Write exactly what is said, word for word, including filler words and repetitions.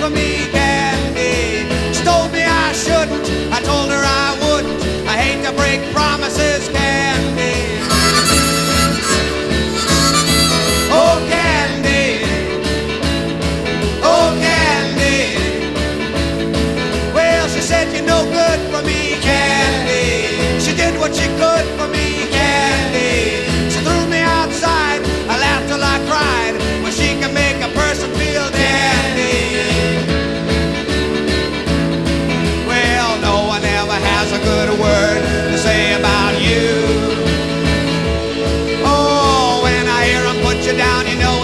for me, Candy. She told me I shouldn't, I told her I wouldn't. I hate to break promises, Candy. Oh, Candy. Oh, Candy. Well, she said you're no good for me, Candy. She did what she could for me, Candy. She threw me outside, I laughed till I cried. Well, she can make a person feel dandy. Well, no one ever has a good word to say about you. Oh, when I hear 'em put you down, you know